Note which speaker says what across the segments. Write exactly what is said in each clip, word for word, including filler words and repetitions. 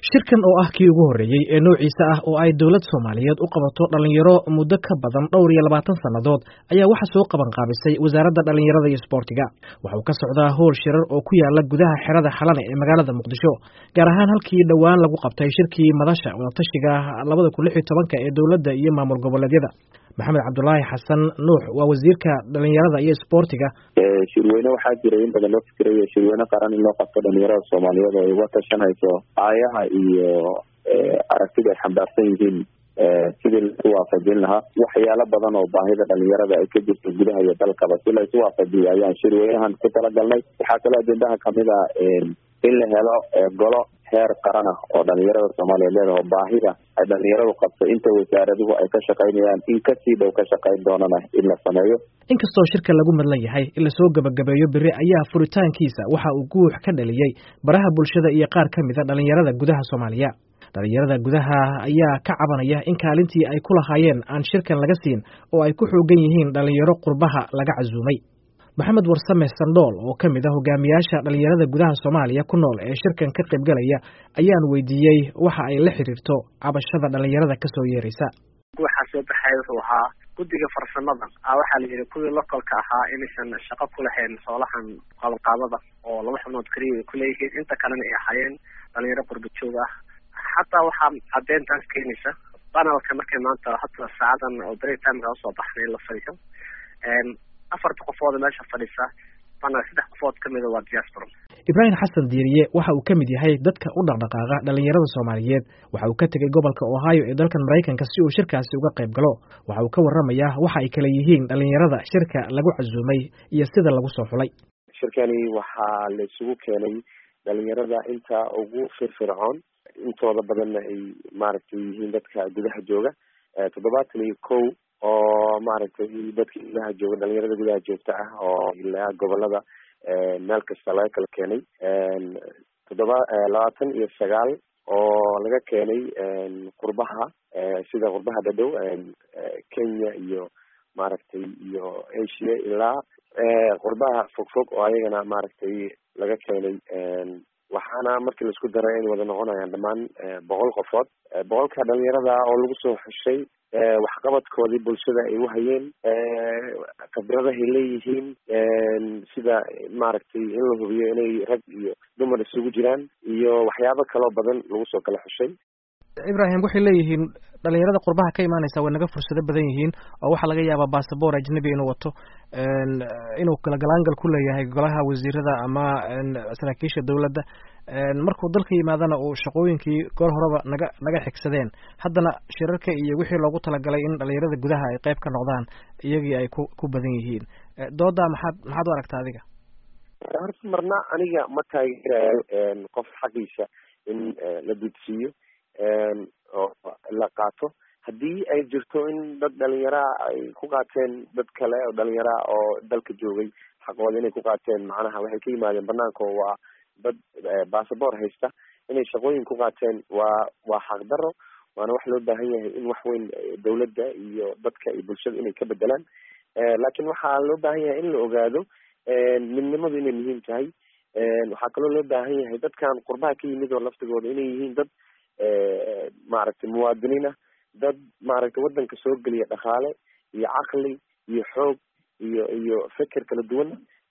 Speaker 1: shirkan oo ah kii ugu horeeyay ee noociisa ah oo ay dawlad Soomaaliyeed u qabato dhalinyaro muddo ka badan dhowr iyo labaatan sanadood ayaa waxa soo qaban qaabisay wasaaradda dhalinyarada iyo isboortiga. Waxa uu ka socdaa howl shirar oo ku yaala gudaha xerada Xalane ee magaalada Muqdisho, gaar ahaan halkii dhawaan lagu qabtay shirkii madasha wadatashiga labada kun iyo lix iyo tobanka ee dawladda iyo maamul goboleedyada. Maxamed Cabdullaahi Xasan Nuux waa wasiirka dhalinyarada iyo isboortiga.
Speaker 2: shirweyne waxaa jira in badan loo fikirayo shirweyne qaran in loo qabto dhalinyarada Soomaaliyeed oo uga tashanayso aayaha iyo aragtida ay xambaarsan yihiin sidii lagu waafajin lahaa waxyaalo badan oo baahida dhalinyarada ay ka jirto gudaha iyo dalkaba si la isu waafajiyo ayaan shirweynahan ku talagalnay. Waxaa kaloo ajendaha kamid ah in la helo golo heer qaran ah oo dhalinyarada Soomaaliyeed leedahay baahida ay dhalinyaradu qabto inta wasaaraduhu ay ka shaqaynayaan in ka sii dhow ka shaqayn doonana in la sameeyo.
Speaker 1: Inkastoo shirka lagu madlan yahay in la soo gabagabeeyo biri ayaa furitaankiisa waxa uu guux ka dhaliyay baraha bulshada iyo qaar ka mid ah dhalinyarada gudaha Soomaaliya. dhalinyarada gudaha ayaa ka cabanaya in kaalintii ay ku lahaayeen aan shirkan laga siin oo ay ku xoogan yihiin dhalinyaro qurbaha laga casuumay. Maxamed Warsame Sandool oo ka mid ah hogaamiyaasha dhalinyarada gudaha Soomaaliya ku nool ee shirkan ka qayb galaya ayaan weydiiyay waxa ay la xiriirto cabashada dhalinyarada ka soo yeeraysa.
Speaker 3: waxa soo baxay wuxuu ahaa guddiga farsamada ah waxa la yiri kuwii localka ahaa inaysan shaqo ku lahayn soolahan qabanqaabada oo laba xubnood kaliya ku leeyihiin inta kalena ay ahaayeen dhalinyaro qurba joog ah. xataa waxaa cadeyntaas keenaysa panelka markay maanta hadda saacadan oo break time ka soo baxnay la fadhiyo afarta qofood meesha fadhisa panel saddex qofood kamid ah waa diaspora.
Speaker 1: Ibrahim Xasan Diiriye waxa uu ka mid yahay dadka u dhaqdhaqaaqa dhalinyarada Soomaaliyeed. Waxa uu ka tagay gobolka Ohio ee dalkan Mareykanka si uu shirkaasi uga qayb galo. Waxa uu ka warramayaa waxa ay kala yihiin dhalinyarada shirka lagu casuumay iyo sida lagu soo xulay.
Speaker 2: shirkani waxaa la isugu keenay dhalinyarada inta ugu firfircoon intooda badanna ay maaragtay yihiin dadka gudaha jooga toddobaatan iyo kow oo maaragtay dadka gudaha jooga dhalinyarada gudaha joogta ah oo ilaa gobolada meel kasta laga kala keenay toddoba labaatan iyo sagaal oo laga keenay qurbaha sida qurbaha dhadhow Kenya iyo maaragtay iyo Asia ilaa qurbaha fogfog oo ayagana maaragtay laga keenay. waxaana markii la isku daray in wada noqonayaan dhammaan boqol qofood boqolka dhalinyarada oo lagu soo xushay waxqabadkoodii bulshada ay u hayeen khibradahay leeyihiin sida maaragtay in la hubiyo inay rag iyo dumar isugu jiraan iyo waxyaabo kaloo badan lagu soo kala xushay.
Speaker 1: Ibrahim waxay leeyihiin dhalinyarada qurbaha ka imaanaysa way naga fursado badan yihiin oo waxa laga yaabaa passport ajnabi inuu wato inuu kala galaangal ku leeyahay golaha wasiirada ama saraakiisha dawladda markuu dalka yimaadana uu shaqooyinkii goor horeba naga naga xigsadeen haddana shirarka iyo wixii loogu talagalay in dhalinyarada gudaha ay qayb ka noqdaan iyagii ay ku ku badan yihiin. dooda maxaad maxaad u aragtaa adiga?
Speaker 2: horta marna aniga ma taageerayo qof xaqiisa in la dudsiyo oo la qaato haddii ay jirto in dad dhalinyara ay ku qaateen dad kale oo dhalinyara oo dalka joogay xaqooda inay ku qaateen macnaha waxay ka yimaadeen banaanka oo waa dad passport haysta inay shaqooyin ku qaateen waa waa xaq daro waana wax loo baahan yahay in wax weyn dawladda iyo dadka iyo bulshada inay ka bedelaan laakiin waxaa loo baahan yahay in la ogaado midnimadu inay muhiim tahay. waxaa kaloo loo baahan yahay dadkan qurbaha ka yimid oo laftigooda inay yihiin dad maaragtay muwaadiniin ah dad maaragtay wadanka soo geliya dhaqaale iyo caqli iyo xoog iyo iyo fikir kala duwan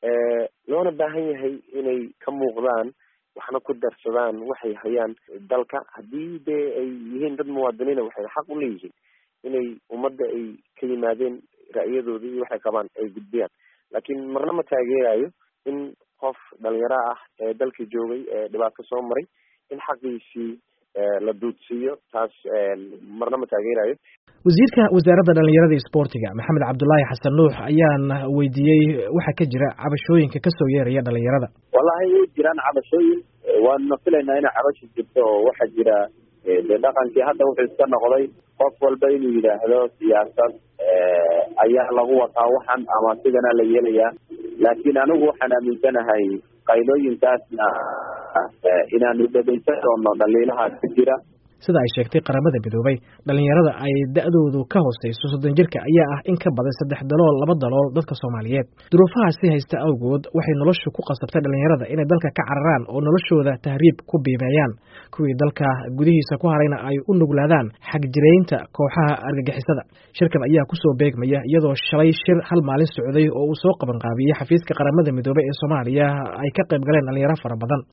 Speaker 2: loona baahan yahay inay ka muuqdaan waxna ku darsadaan waxay hayaan dalka. haddii dee ay yihiin dad muwaadiniina waxay xaq u leeyihiin inay ummadda ay ka yimaadeen ra'yadooda iyo waxay qabaan ay gudbiyaan laakiin marna ma taageerayo in qof dhalinyaro ah ee dalka joogay ee dhibaato soo maray in xaqiisii la duudsiiyo taas marna ma taageerayo.
Speaker 1: wasiirka wasaaradda dhalinyarada iyo isboortiga Maxamed Cabdullaahi Xasan Nuux ayaan weydiiyey waxa ka jira cabashooyinka ka soo yeeraya dhalinyarada.
Speaker 2: wallahi way jiraan cabashooyin waana filaynaa inay cabashi jirto oo waxa jira dhaqankii hadda wuxuu iska noqday qof walba inuu yidhaahdo siyaasad ayaa lagu wataa waxan ama sidana la yeelayaa laakiin anigu waxaan aaminsanahay qaylooyinkaasna inaanu dhadaysan doono dhaliilaha ka jira
Speaker 1: sida ay sheegtay qaramada midoobay dhalinyarada ay da'doodu ka hooseyso soddon jirka ayaa ah in ka badan saddex dalool laba dalool dadka Soomaaliyeed. duruufahaasi haysta awgood waxay noloshu ku qasabtay dhalinyarada inay dalka ka cararaan oo noloshooda tahriib ku biimeeyaan. kuwii dalka gudihiisa ku harayna ay u nuglaadaan xagjireynta kooxaha argagixisada. shirkan ayaa ku soo beegmaya iyadoo shalay shir hal maalin socday oo uu soo qaban qaabiyay xafiiska qaramada midoobay ee Soomaaliya ay ka qayb galeen dhalinyaro fara badan.